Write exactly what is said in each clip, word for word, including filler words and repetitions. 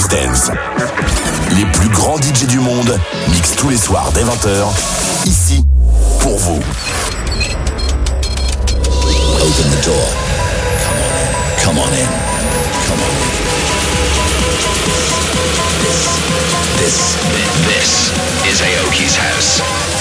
Mix Dance. Les plus grands D J du monde mixent tous les soirs dès vingt heures, ici, pour vous. Open the door. Come on in. Come on in. This, this, this is Aoki's house.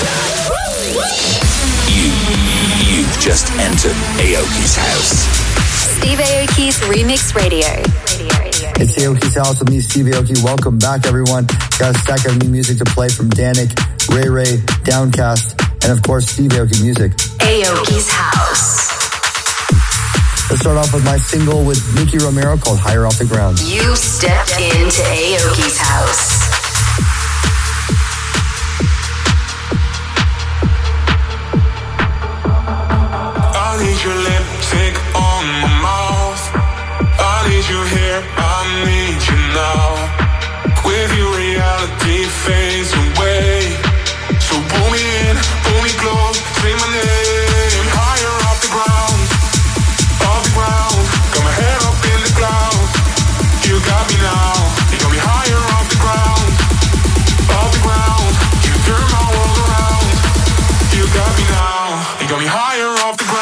You, you've just entered Aoki's house. Steve Aoki's Remix Radio. It's Aoki's house with me, Steve Aoki. Welcome back, everyone. Got a stack of new music to play from Danik, Ray Ray, Downcast, and of course, Steve Aoki music. Aoki's house. Let's start off with my single with Nicky Romero called Higher Off the Ground. You stepped into Aoki's house. I need your lipstick on my mouth. I need you here, I need you now. With you reality fades away. So pull me in, pull me close, say my name. Higher off the ground, off the ground. Got my head up in the clouds. You got me now, you got me higher off the ground, off the ground. You turn my world around. You got me now, you got me higher off the ground.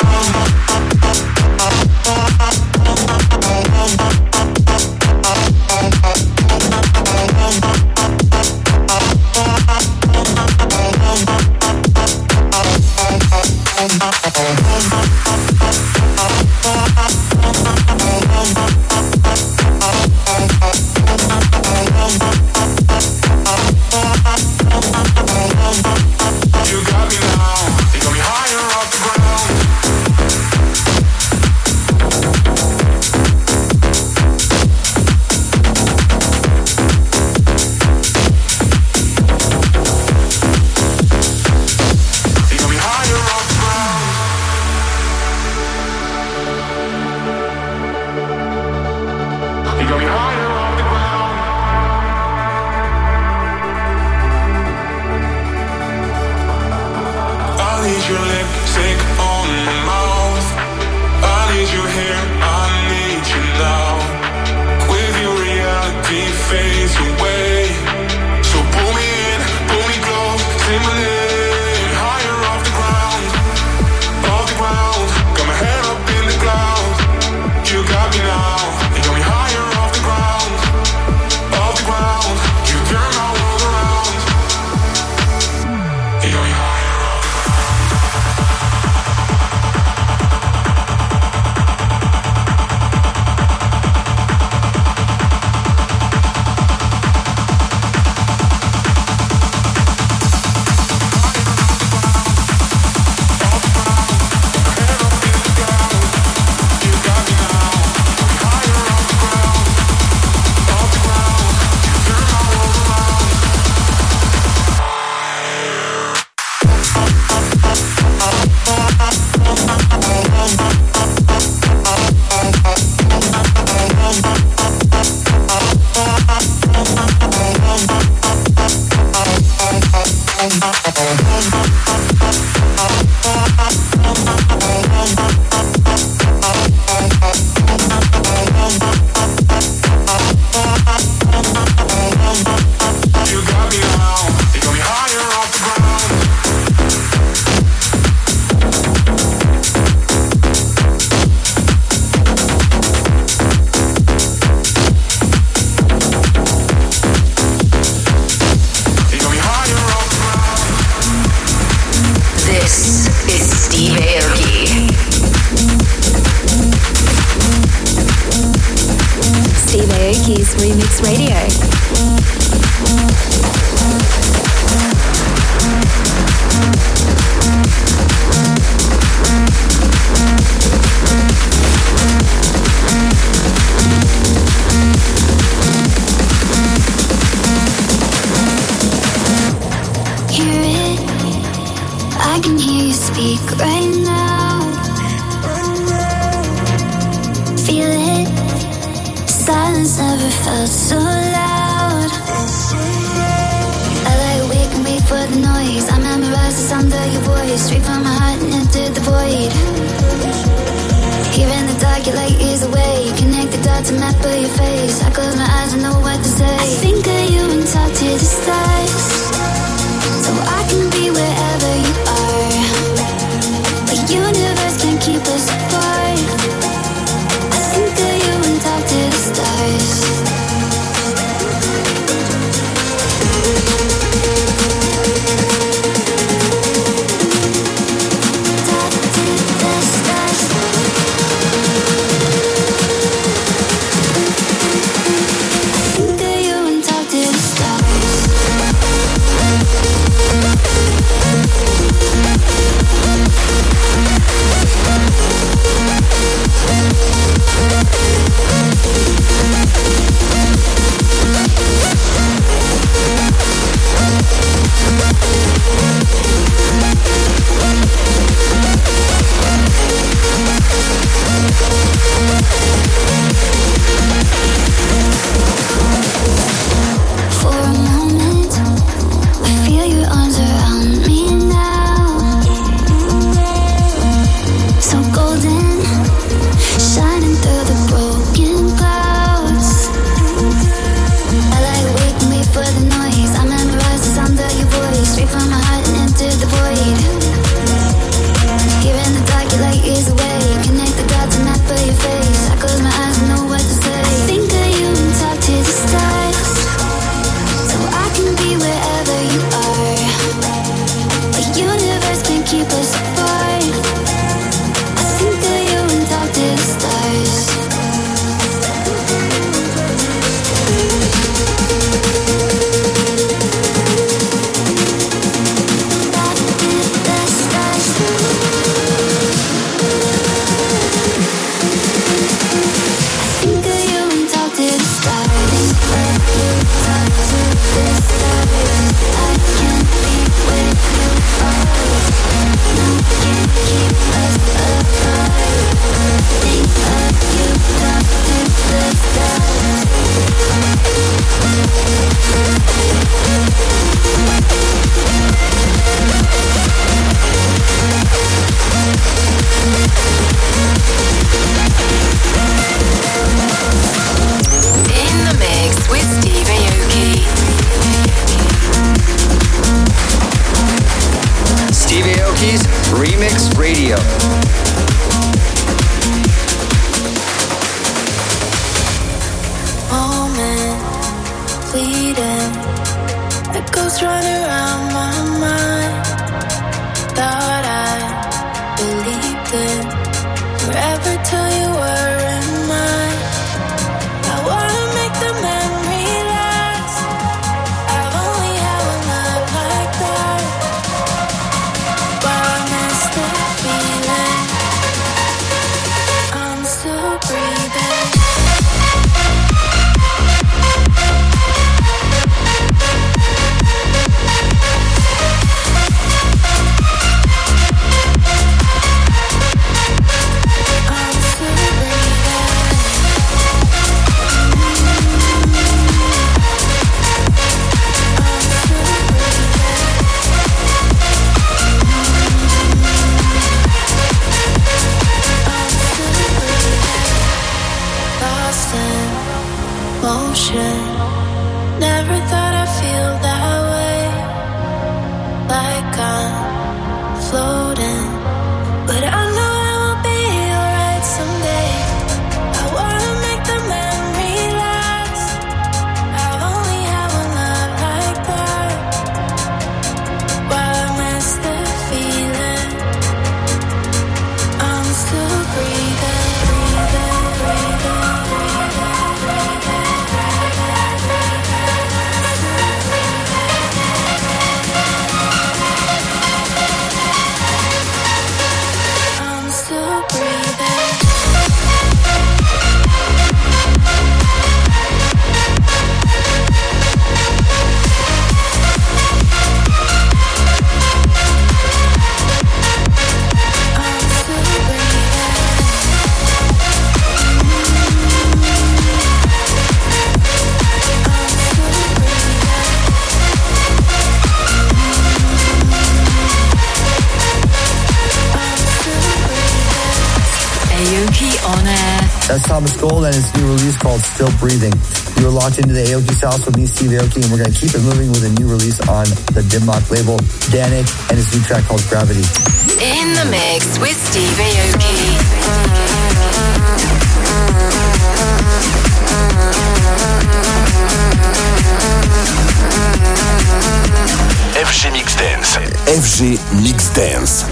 Here in the dark, your light is away. Connect the dots. got to map of your face. I close my eyes and know what to say. I think of you and talk to the stars, so I can be wherever you are. The universe can't keep us apart. I think of you and talk to the stars. That's Thomas Gold and his new release called Still Breathing. You are locked into the Aoki's house with me, Steve Aoki, and we're going to keep it moving with a new release on the Dimmock label, Danik, and his new track called Gravity. In the mix with Steve Aoki. F G Mix Dance. F G Mix Dance.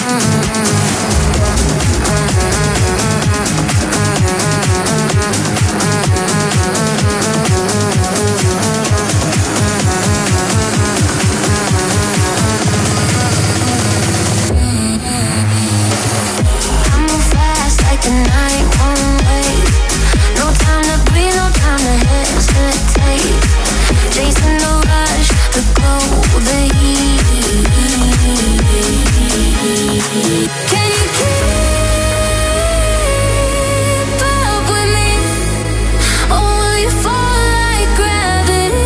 The night won't wait. No time to breathe, no time to hesitate. Chasing the rush, the glow, the heat. Can you keep up with me? Or will you fall like gravity?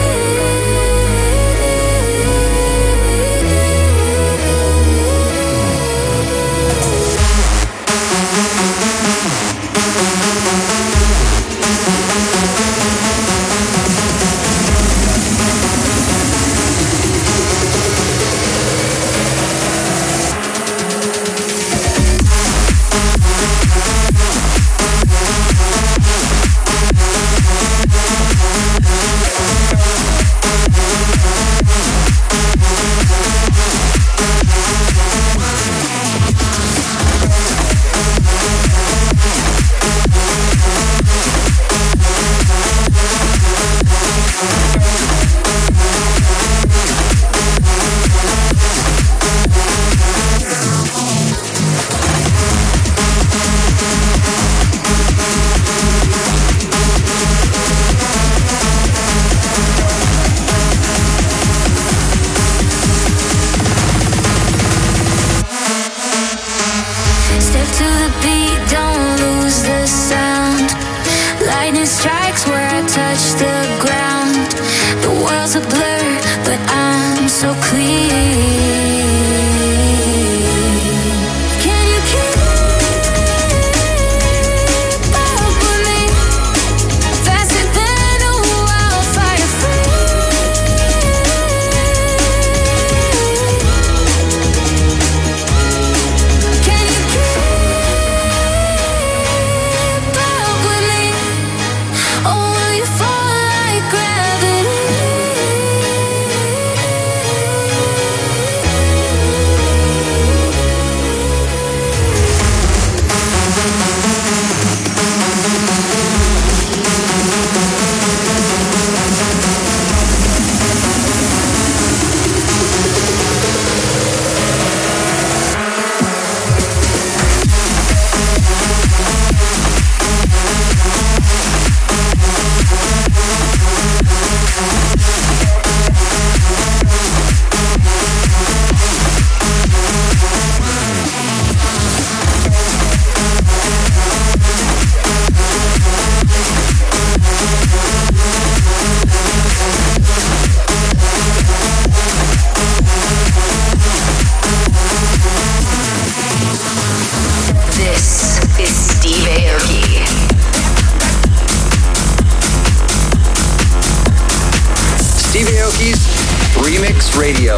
Remix Radio.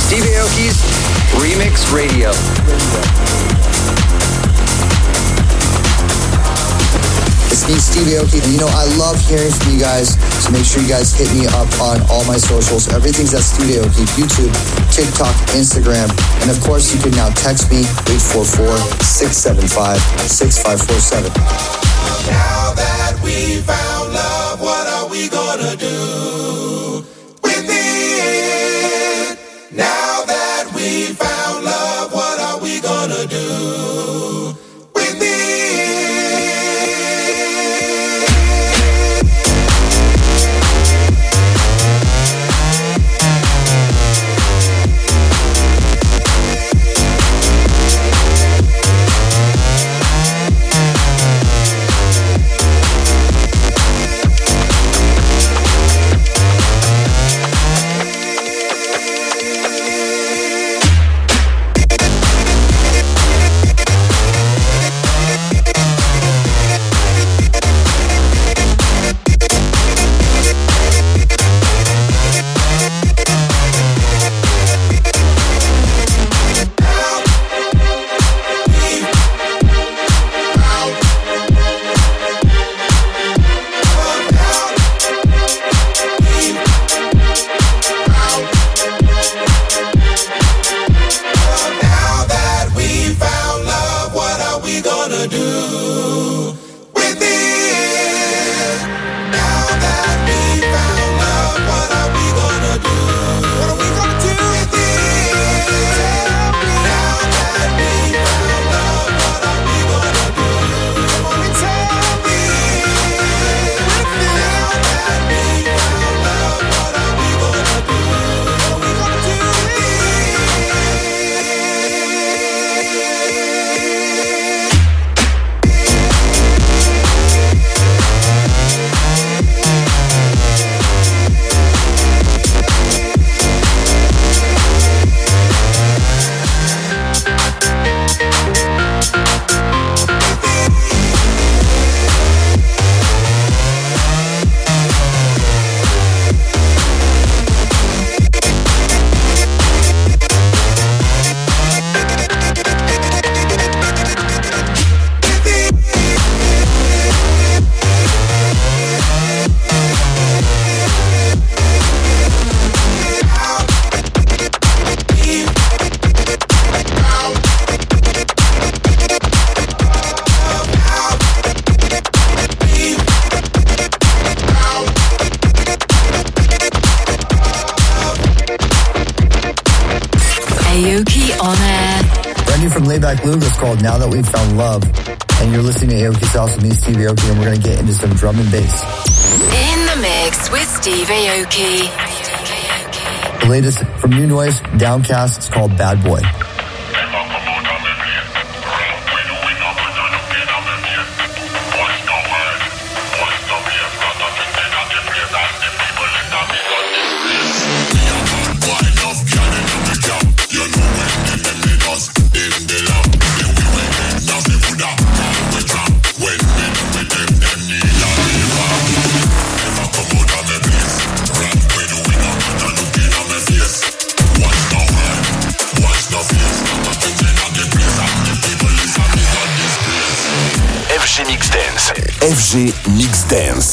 Steve Aoki's Remix Radio. It's me, Steve Aoki, and you know, I love hearing from you guys, so make sure you guys hit me up on all my socials. Everything's at Steve Aoki, YouTube, TikTok, Instagram, and of course, you can now text me, eight four four, six seven five, six five four seven. Now that we found love, what are we gonna do with it? Now that we found love, what are we gonna do with it? Layback Luke is called Now That We've Found Love. And you're listening to Aoki's House with me, Steve Aoki, and we're going to get into some drum and bass. In the mix with Steve Aoki. The latest from New Noise, Downcast, it's called Bad Boy. F G Mix Dance. F G Mix Dance.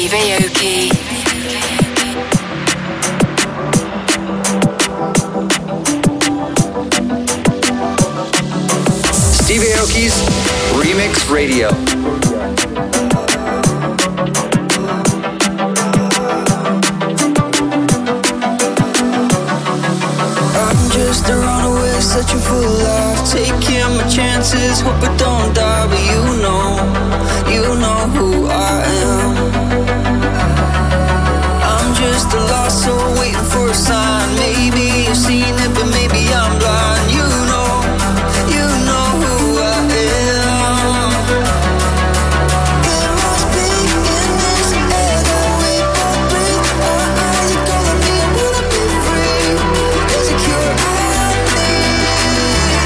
Steve Aoki. Steve Aoki's Remix Radio. I'm just a runaway searching for love, taking my chances, hope I don't die. But you know, you know who I am. I'm just a lost soul waiting for a sign. Maybe you've seen it, but maybe I'm blind. You know, you know who I am. It must be in this air that we both breathe. Our eyes are calling me, I wanna be free. There's a cure I need.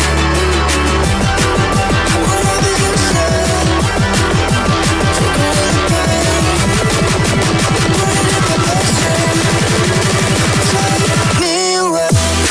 Whatever you say, take away the pain. Put it in the bloodstream. Take me away.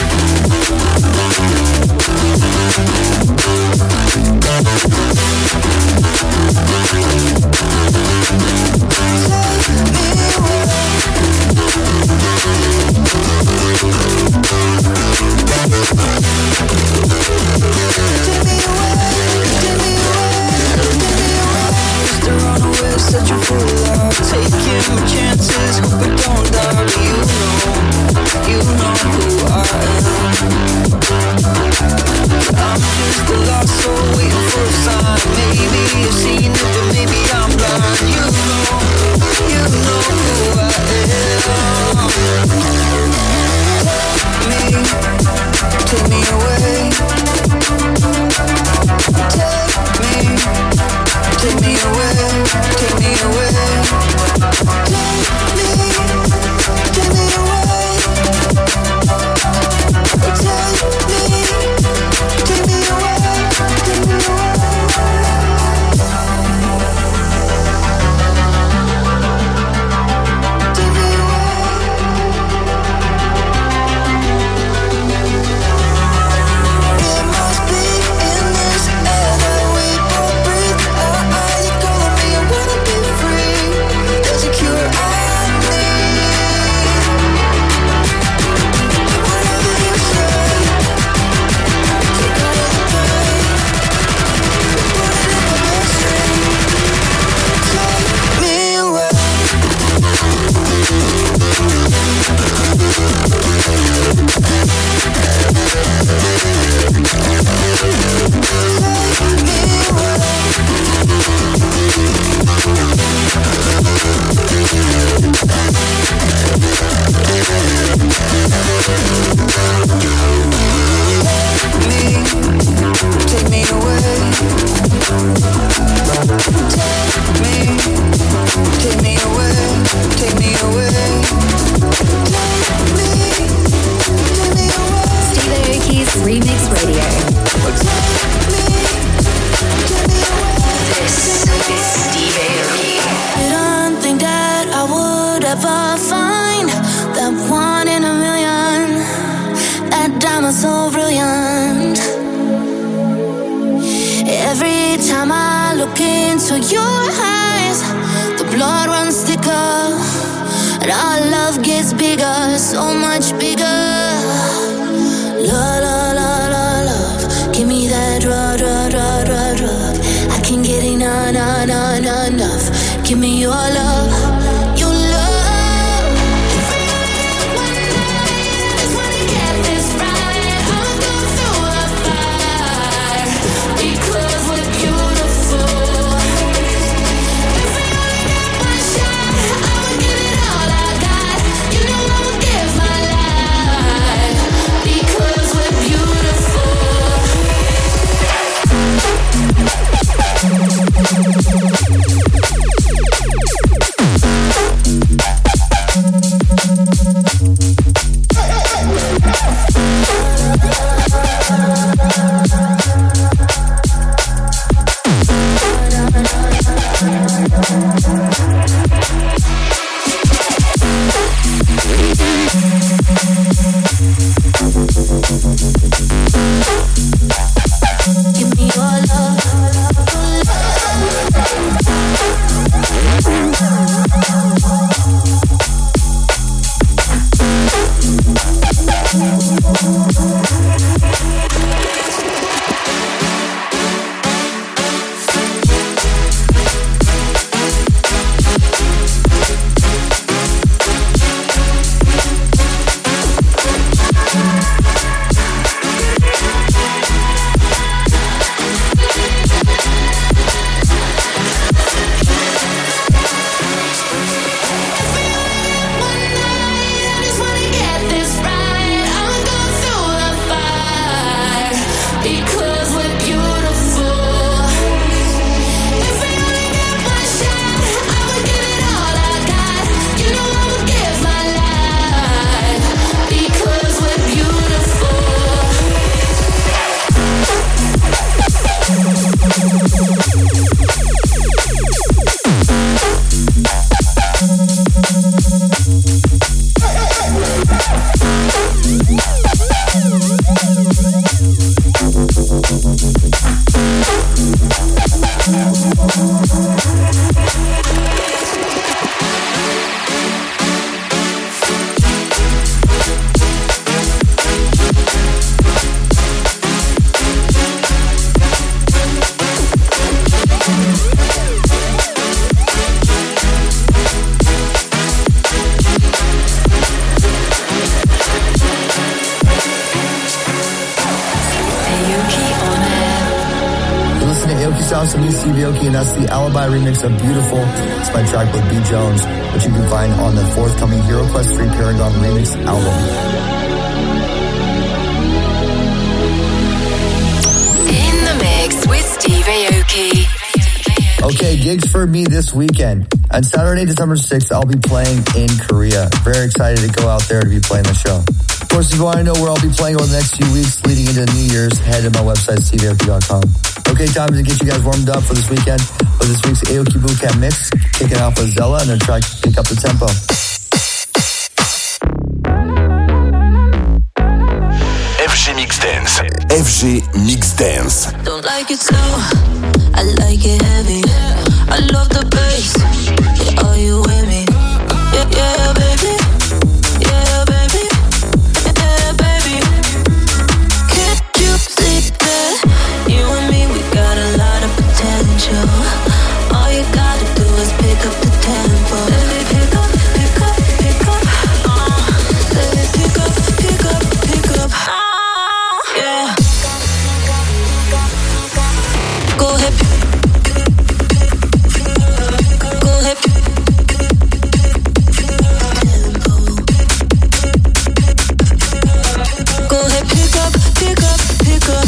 Searching for love, taking my chances, hope I don't die. But you know, you know who I am. I'm just a lost soul waiting for a sign. Maybe you've seen it, but maybe I'm blind. You know, you know who I am. Take me, take me away. Take me, take me away. Take me away. Take me, take me away. Take me, take me away. Take me away. Give me your love, your love. One night, just wanna get this right. I'll go through the fire because we're beautiful. If we only get one shot, I will give it all I got. You know I will give my life because we're beautiful. Give me your love, your love. Aoki Sauce and me, Steve Aoki, and that's the Alibi remix of Beautiful. It's my track with B. Jones, which you can find on the forthcoming Hero Quest three Paragon remix album. In the mix with Steve Aoki. Okay, gigs for me this weekend. On Saturday, December sixth, I'll be playing in Korea. Very excited to go out there to be playing the show. Of course, if you want to know where I'll be playing over the next few weeks leading into New Year's, head to my website, steve aoki dot com. Okay, time to get you guys warmed up for this weekend with this week's Aoki Bootcamp mix, kicking off with Zella and their track Pick Up the Tempo. F G Mix Dance. F G Mix Dance. Don't like it slow, I like it heavy. I love the bass. Yeah, are you with me? Yeah, yeah, baby. Yeah, baby. Yeah, baby. Can't you see that? You and me, we got a lot of potential. All you gotta do is pick up the tempo. Baby, pick up, pick up, pick up. Uh, baby, pick up, pick up, pick up. Uh, yeah. Go ahead. Go ahead. Go ahead, pick up, pick up, pick up.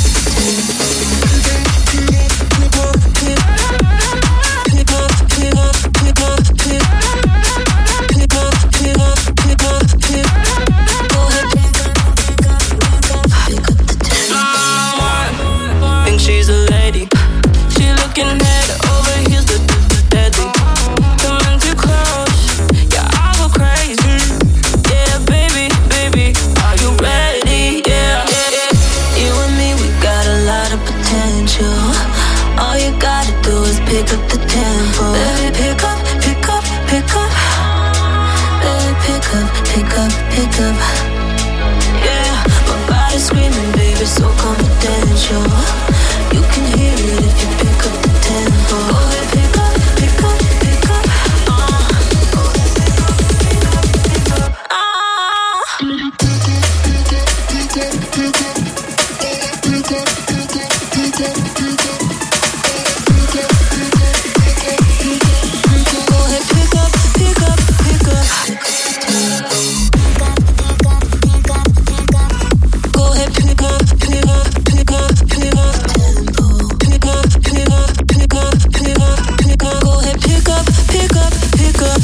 Think she's a lady. She looking head over heels, the deadly. Coming too close, yeah, I go crazy. Yeah, baby, baby, are you ready? Yeah, yeah, yeah. You and me, we got a lot of potential. All you gotta do is pick up the tempo. Baby, pick up, pick up, pick up. Baby, pick up, pick up, pick up. Yeah, my body's screaming, baby, so confidential. You can hear it if you pick up the tempo. Go ahead, pick up, pick up, pick up. Uh. Go ahead, pick up, pick up, pick up. Go ahead, pick up, pick up, pick up. Go ahead, pick up, pick up, pick up, pick up. Pick up, pick up, pick up, pick up, pick up. Go ahead, pick up, pick up, pick up.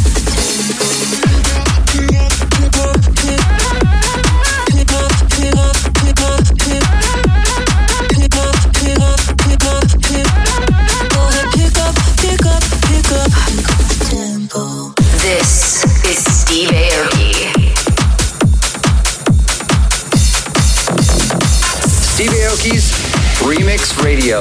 Pick up, pick up, pick up, pick up, pick up, pick up, pick up, pick up, pick up, pick up. Go ahead, pick up, pick up, pick up. Tempo. This is Steve Aoki. Steve Aoki's Remix Radio.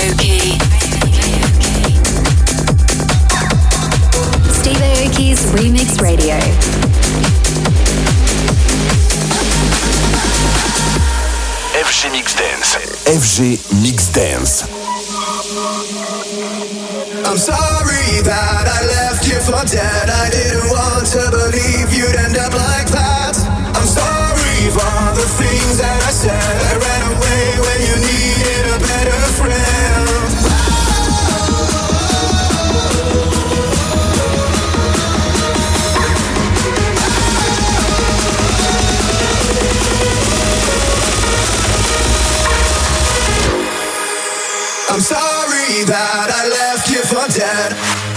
Aoki. Steve Aoki's Remix Radio. F G Mix Dance. F G Mix Dance. I'm sorry that I left you for dead. I didn't want to believe you'd end up like that. I'm sorry for the things that I said. I ran away when you needed a better friend. I'm sorry that I left you for dead.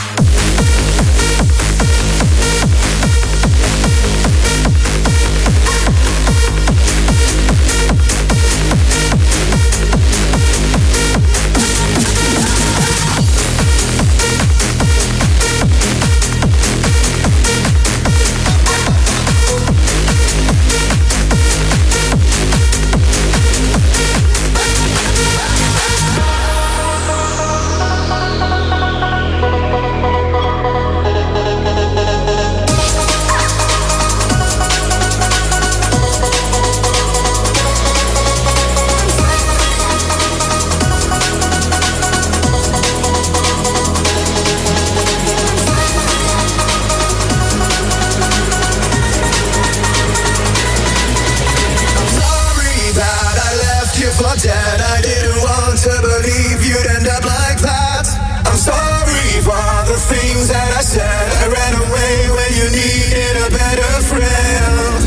Dead. I didn't want to believe you'd end up like that. I'm sorry for the things that I said. I ran away when you needed a better friend.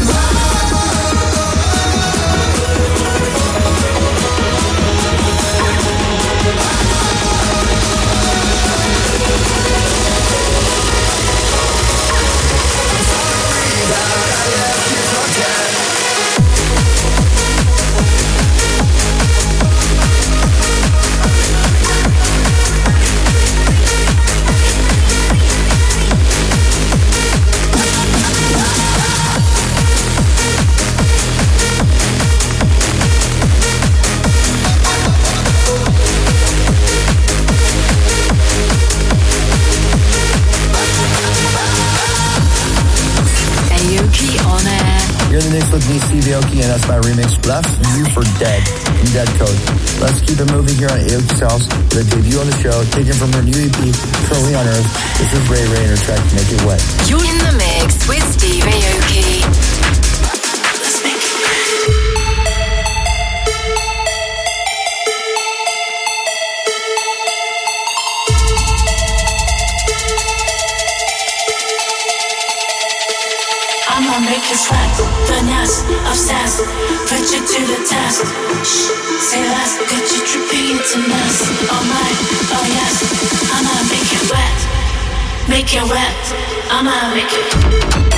Sorry that I left you for dead. You're in the mix with me, Steve Aoki, and that's my remix, Left You for Dead, in Dead Code. Let's keep it moving here on Aoki's House with a debut on the show, taken from her new E P, Currently on Earth. This is Ray Ray and her track, Make It Wet. You're in the mix with Steve Aoki. Let's make it wet. I'ma make you sweat, finesse, obsessed, put you to the test. Shh, say less, got you tripping, it's a mess. Oh my, oh yes, I'ma make it wet, make it wet, I'ma make it.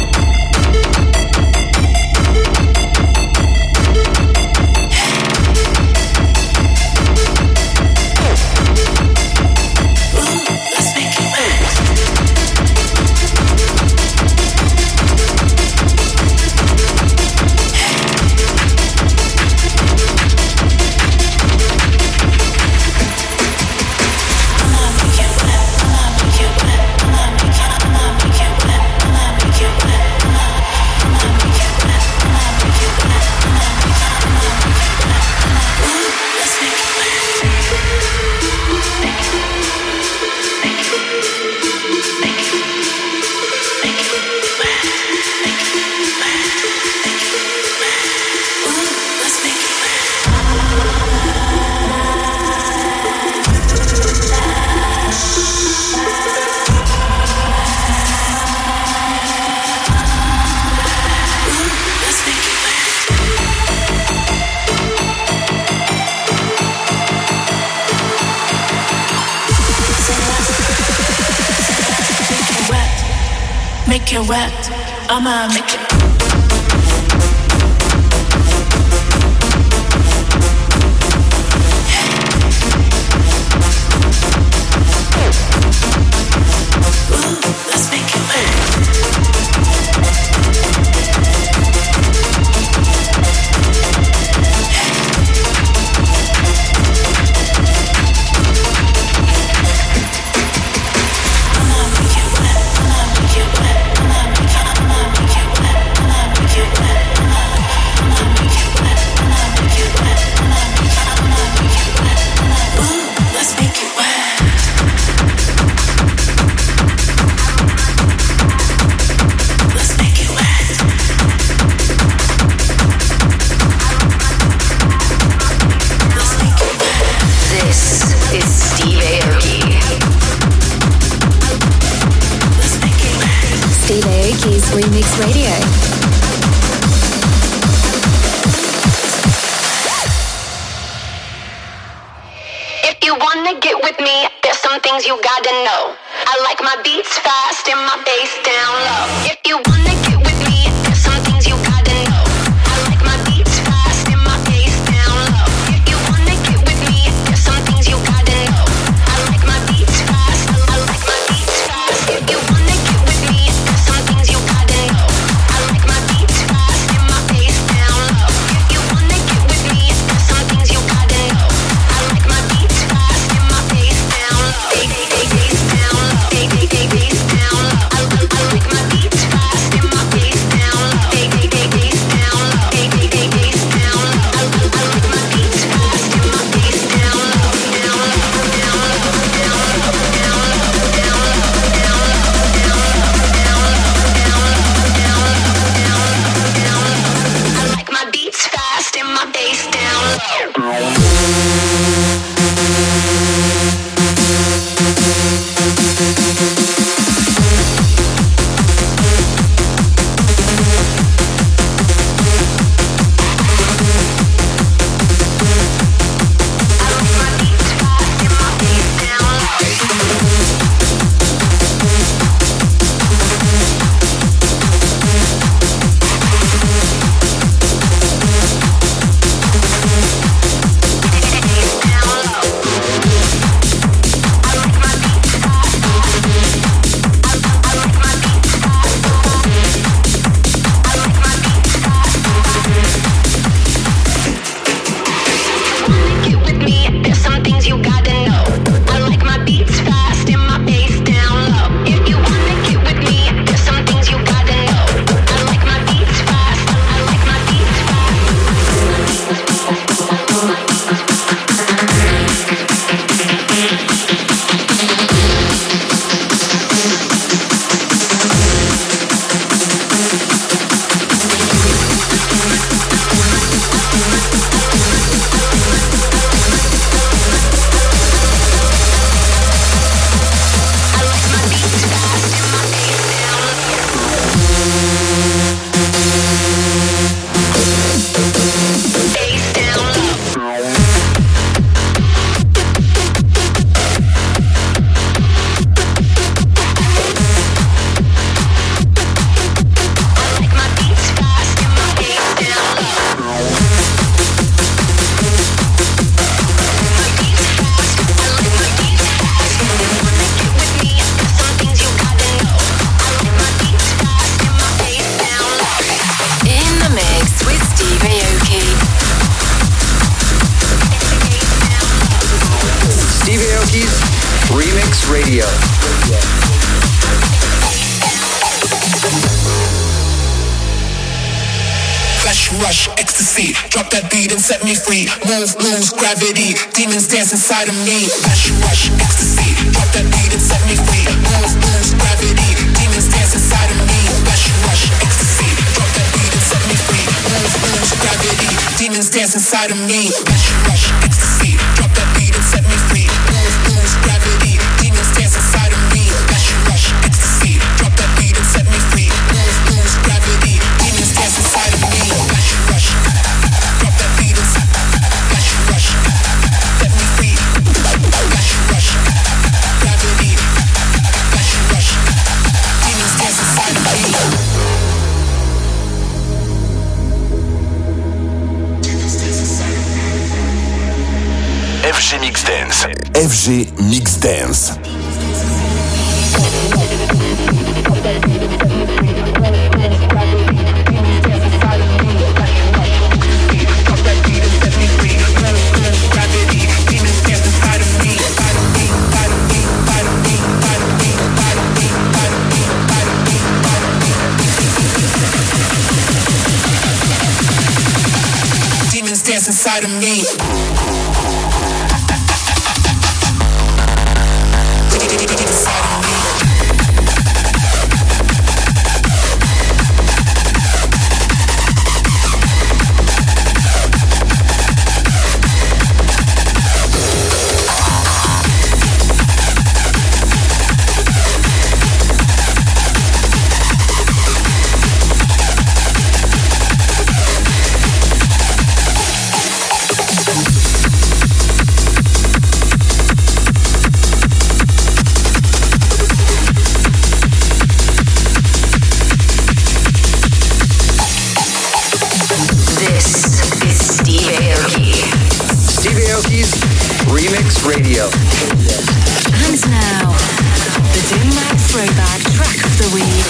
Make it wet, I'ma make it. Remix Radio. If you wanna get with me, there's some things you gotta know. I like my beats fast and my bass down low. If you wanna get with me, there's some things you gotta know. I like my beats fast and my bass down low. If you wanna get with me, there's some things you gotta know. I like my beats fast, I like my beats fast. If you wanna get with me, there's some things you gotta know. I like my beats fast and my bass down low. If you wanna get with me, there's some things you gotta know. I like my beats fast and my bass down low. Bass down low. Bass down low. I like my beats fast and my bass down low. Bass down low. Bass down low. I like my beats fast and my bass down low. Down low. Down low. Down low. Down low. Down low. Down low. Down low. Down low. Down low. Down low. I like my beats fast and my bass down low. Demons dance inside of me. Rush, rush, ecstasy. Drop that beat and set me free. Move, move, gravity. Demons dance inside of me. Rush, rush, ecstasy. Drop that beat and set me free. Move, move, gravity. Demons dance inside of me. Rush, rush, ecstasy. Drop that beat and set me free. Move, move, gravity. Demons dance inside of me. Rush, rush, ecstasy. Drop that beat and set me free. Move, move, gravity. Demons dance inside of me. Rush, rush. Drop that beat and set. Rush, rush. Set me free. Rush, rush. Gravity. Rush, rush. Demons dance inside of me. F G Mix Dance. F G Mix Dance. Demons dance inside of me. Remix Radio. And now, the Dim Mak Throwback Track of the Week.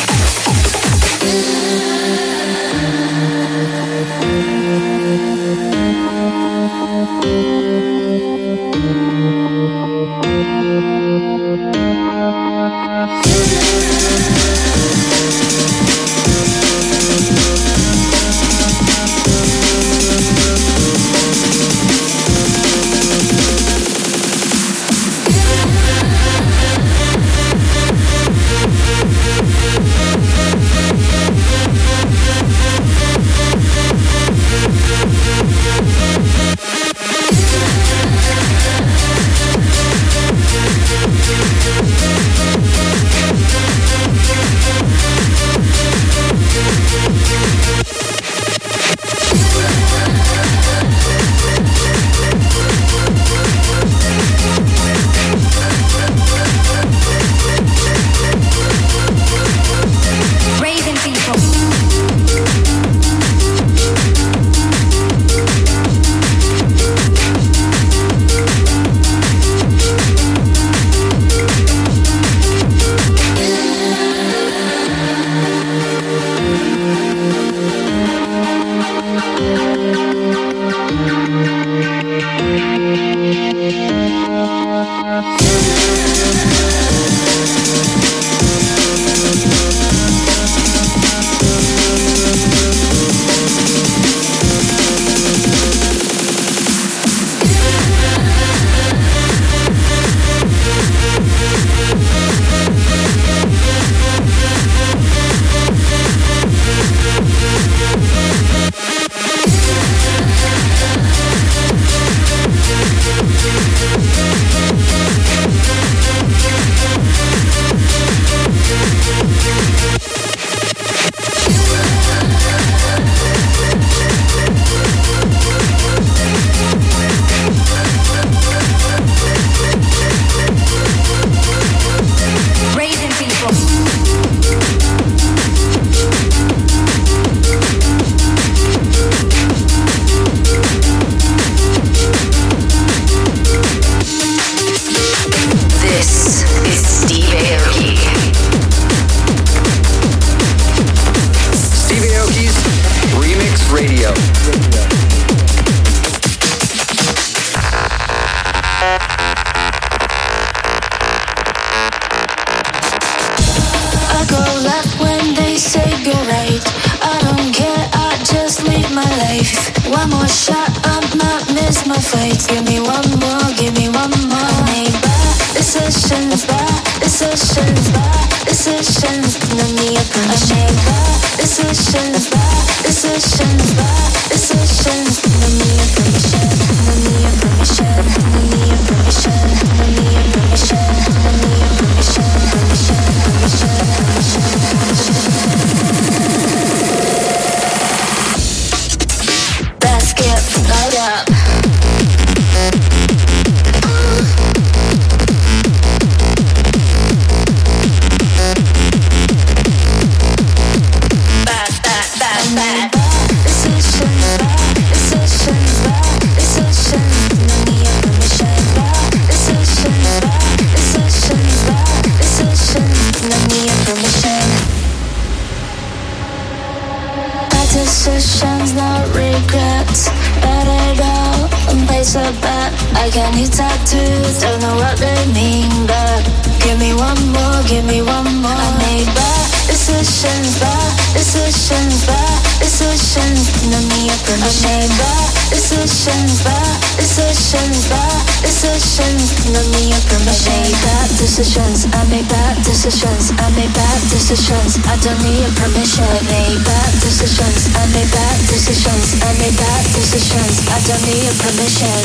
Decisions, I made bad decisions, I made bad decisions, I don't need your permission. Made bad decisions, I made bad decisions, I made bad decisions, I don't need your permission.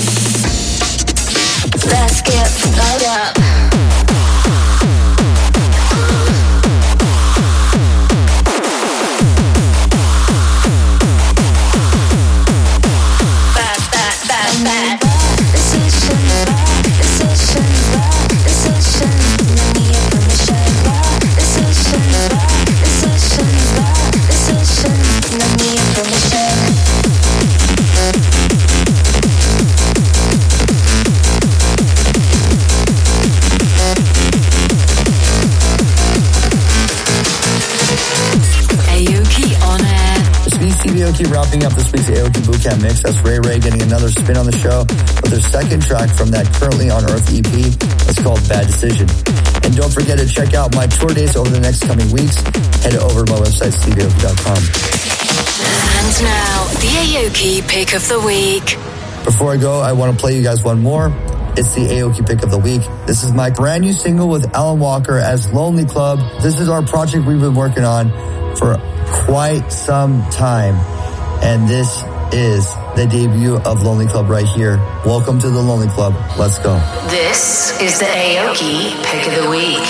Let's get fired up. Permission. Aoki wrapping up this week's Aoki Bootcamp mix. That's Ray Ray getting another spin on the show with their second track from that Currently on Earth E P. It's called Bad Decision. And don't forget to check out my tour dates over the next coming weeks. Head over to my website, steve aoki dot com. And now, the Aoki Pick of the Week. Before I go, I want to play you guys one more. It's the Aoki Pick of the Week. This is my brand new single with Alan Walker as Lonely Club. This is our project we've been working on for quite some time. And this is the debut of Lonely Club right here. Welcome to the Lonely Club. Let's go. This is the Aoki Pick of the Week.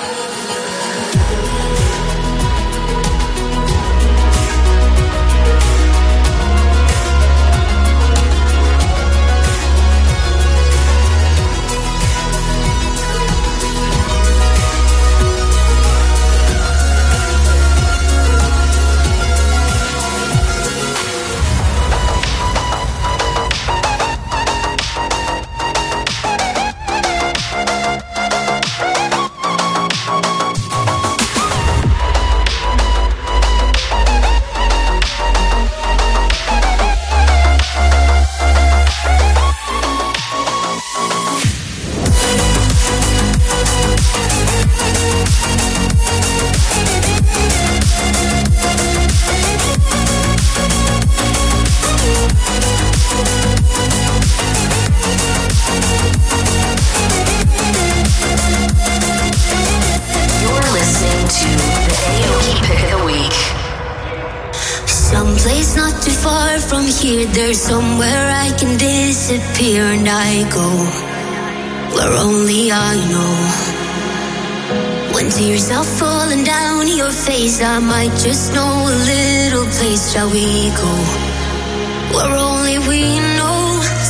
There's somewhere I can disappear and I go where only I know. When tears are falling down your face, I might just know a little place. Shall we go where only we know?